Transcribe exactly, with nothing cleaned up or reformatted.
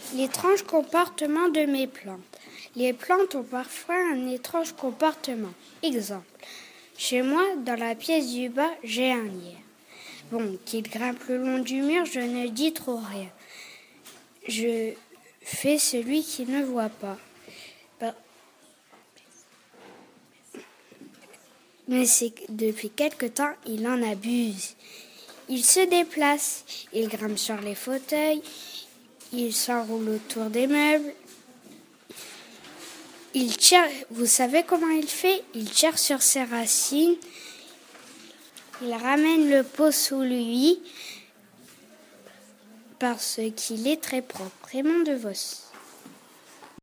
L'étrange comportement de mes plantes. Les plantes ont parfois un étrange comportement. Exemple, chez moi, dans la pièce du bas, j'ai un lierre. Bon, qu'il grimpe le long du mur, je ne dis trop rien. Je fais celui qui ne voit pas. Mais c'est que depuis quelque temps, il en abuse. Il se déplace, il grimpe sur les fauteuils, il s'enroule autour des meubles. Il tire, vous savez comment il fait? Il tire sur ses racines, il ramène le pot sous lui parce qu'il est très propre. Raymond DeVos.